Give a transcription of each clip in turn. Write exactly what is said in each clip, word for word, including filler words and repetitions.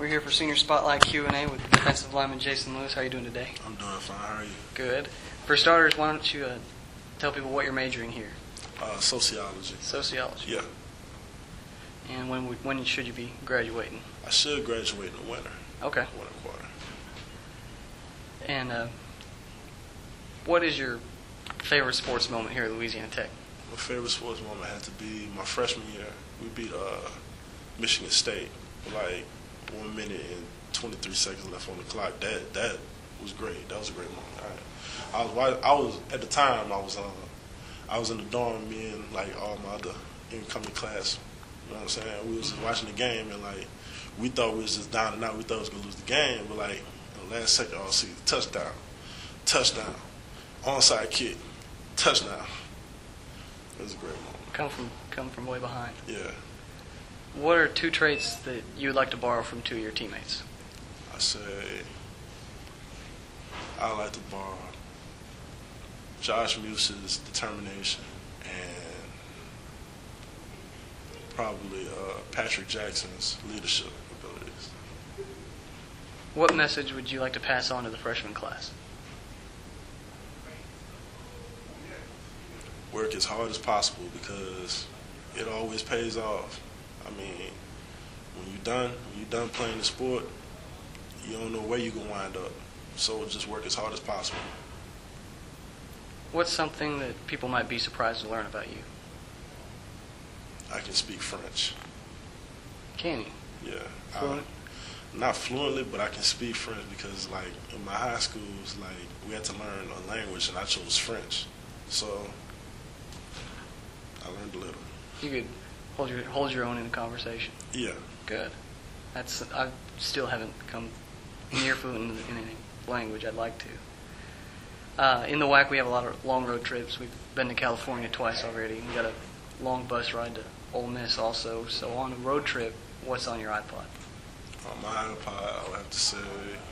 We're here for Senior Spotlight Q and A with defensive lineman Jason Lewis. How are you doing today? I'm doing fine. How are you? Good. For starters, why don't you uh, tell people what you're majoring here? Uh, sociology. Sociology. Yeah. And when would- when should you be graduating? I should graduate in the winter. Okay. Winter quarter. And uh, what is your favorite sports moment here at Louisiana Tech? My favorite sports moment had to be my freshman year. We beat uh, Michigan State with like one minute and twenty-three seconds left on the clock. That that was great. That was a great moment. I, I was I was at the time I was uh, I was in the dorm. Me and like all my other incoming class. You know what I'm saying? We was just watching the game and like we thought we was just down and out. We thought we was gonna lose the game, but like in the last second, all see touchdown, touchdown, onside kick, touchdown. It was a great moment. Come from come from way behind. Yeah. What are two traits that you would like to borrow from two of your teammates? I say I like to borrow Josh Muse's determination and probably uh, Patrick Jackson's leadership abilities. What message would you like to pass on to the freshman class? Work as hard as possible because it always pays off. I mean, when you're done, when you're done playing the sport, you don't know where you're going to wind up. So just work as hard as possible. What's something that people might be surprised to learn about you? I can speak French. Can you? Yeah. Fluent? I, not fluently, but I can speak French because, like, in my high schools, like, we had to learn a language, and I chose French. So I learned a little. You could hold your hold your own in a conversation. Yeah. Good. That's I still haven't come near fluent in, in any language. I'd like to. Uh, in the W A C, we have a lot of long road trips. We've been to California twice already. We got a long bus ride to Ole Miss also. So on a road trip, what's on your iPod? On my iPod, I would have to say,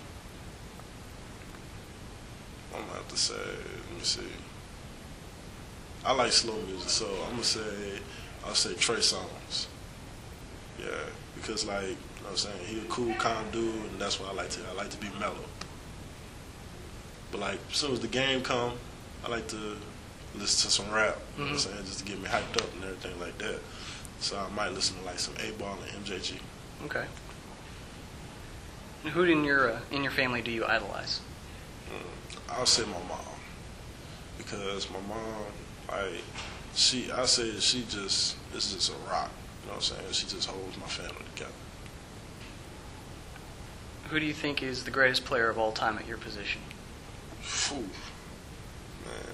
I'm gonna have to say, let me see. I like slow music, so I'm gonna say, I'll say Trey Songz. Yeah, because like, you know what I'm saying, he a cool, calm dude, and that's what I like to. I like to be mellow. But like, as soon as the game come, I like to listen to some rap. You know what I'm saying, just to get me hyped up and everything like that. So I might listen to like some eight ball and M J G. Okay. And who in your uh, in your family do you idolize? Mm, I'll say my mom, because my mom, like, she, I say she just is just a rock. You know what I'm saying? She just holds my family together. Who do you think is the greatest player of all time at your position? Phew, man,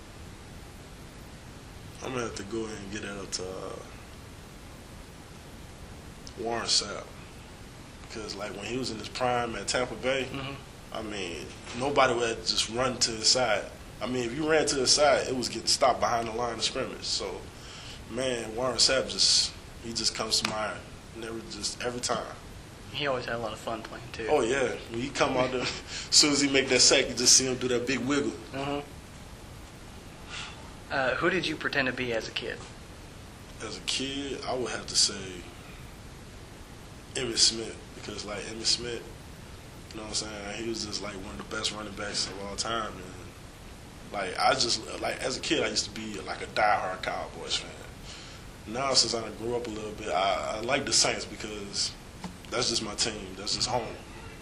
I'm gonna have to go ahead and get that up to uh, Warren Sapp, because like when he was in his prime at Tampa Bay, Mm-hmm. I mean, nobody would just run to his side. I mean, if you ran to his side, it was getting stopped behind the line of scrimmage. So, man, Warren Sapp just he just comes to mind. Never just every time. He always had a lot of fun playing too. Oh yeah, when he come out there, as soon as he make that sack, you just see him do that big wiggle. Mm-hmm. Uh, who did you pretend to be as a kid? As a kid, I would have to say Emmitt Smith, because like Emmitt Smith, you know what I'm saying, he was just like one of the best running backs of all time, and like I just like as a kid I used to be like a diehard Cowboys fan. Now since I done grew up a little bit, I, I like the Saints because that's just my team. That's just home.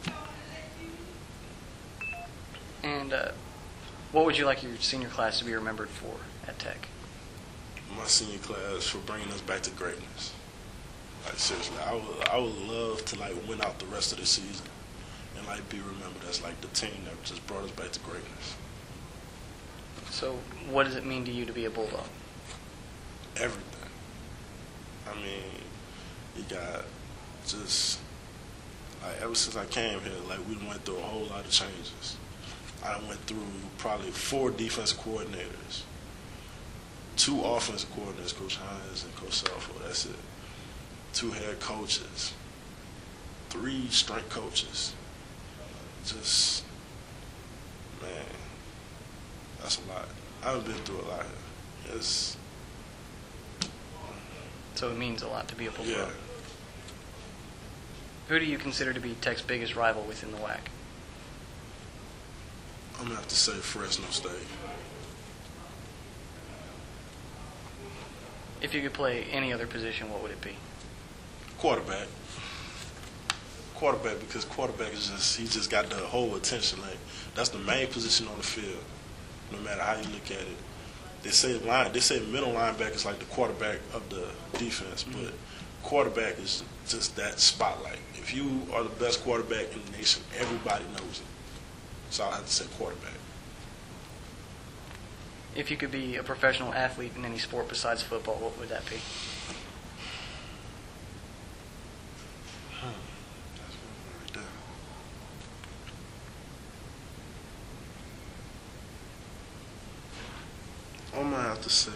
And uh, what would you like your senior class to be remembered for at Tech? My senior class for bringing us back to greatness. Like seriously, I would I would love to like win out the rest of the season and like be remembered as like the team that just brought us back to greatness. So what does it mean to you to be a Bulldog? Everything. I mean, you got just like ever since I came here, like we went through a whole lot of changes. I went through probably four defensive coordinators, two offensive coordinators, Coach Hines and Coach Selfo, that's it. Two head coaches, three strength coaches. Just, man, that's a lot. I've been through a lot here. It's, So it means a lot to be a Bulldog. yeah. Who do you consider to be Tech's biggest rival within the W A C? I'm gonna have to say Fresno State. If you could play any other position, what would it be? Quarterback. Quarterback, because quarterback is just he just got the whole attention. Like that's the main position on the field, no matter how you look at it. They say line, they say middle linebacker is like the quarterback of the defense, mm-hmm. but quarterback is just that spotlight. If you are the best quarterback in the nation, everybody knows it. So I have to say quarterback. If you could be a professional athlete in any sport besides football, what would that be? Hmm. That's one right there. I'm gonna have to say.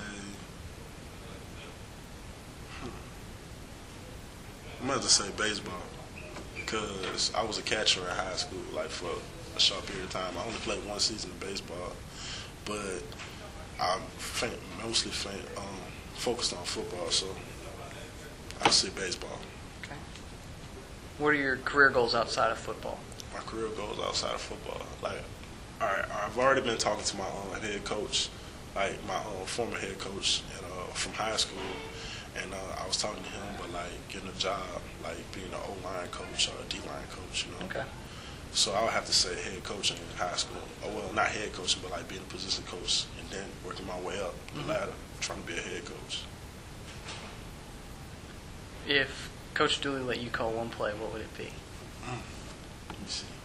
Hmm. I'm gonna have to say baseball because I was a catcher in high school, like for a short period of time. I only played one season of baseball, but I'm fan, mostly fan, um, focused on football, so I say baseball. Okay. What are your career goals outside of football? My career goals outside of football, like, all right, I've already been talking to my um, head coach, like my um, former head coach and, uh, from high school, and uh, I was talking to him about like getting a job, like being an O-line coach or a D-line coach, you know. Okay. So I would have to say head coaching in high school. Or well, not head coaching, but like being a position coach and then working my way up the Mm-hmm. ladder, trying to be a head coach. If Coach Dooley let you call one play, what would it be? Mm. Let me see.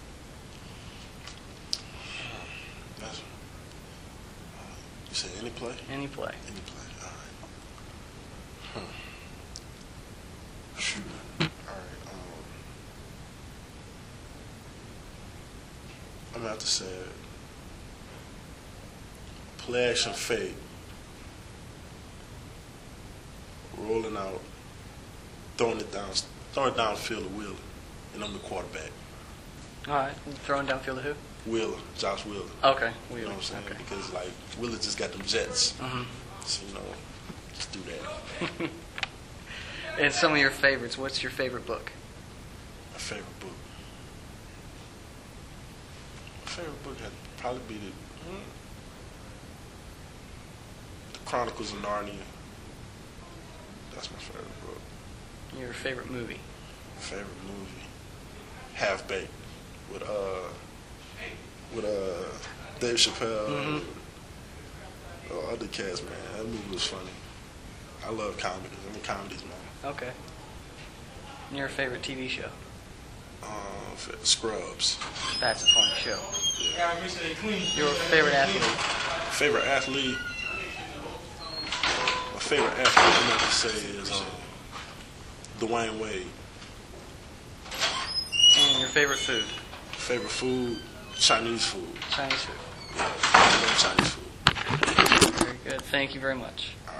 That's, uh, you say any play? Any play. Any play. All right. Hmm. Shoot. All right. Um, I'm gonna have to say play action fake, rolling out, throwing it down, throwing it downfield to Wheeler, and I'm the quarterback. All right. Throwing downfield to who? Wheeler, Josh Wheeler. Okay. You know what I'm saying? Okay. Because like Wheeler just got them jets, Mm-hmm. so you know, just do that. And some of your favorites. What's your favorite book? My favorite book. My favorite book had probably be the, hmm, the Chronicles of Narnia. That's my favorite book. Your favorite movie? Favorite movie, Half Baked, with uh, with uh, Dave Chappelle. Mhm. Oh, other cats, man. That movie was funny. I love comedies. I'm a comedies man. Okay. And your favorite T V show? Um, Scrubs. That's a funny show. Yeah. Your favorite athlete? Favorite athlete. My favorite athlete, I'm going to say is um, Dwayne Wade. And your favorite food? Favorite food, Chinese food. Chinese food. Yeah, I love Chinese food. Very good. Thank you very much.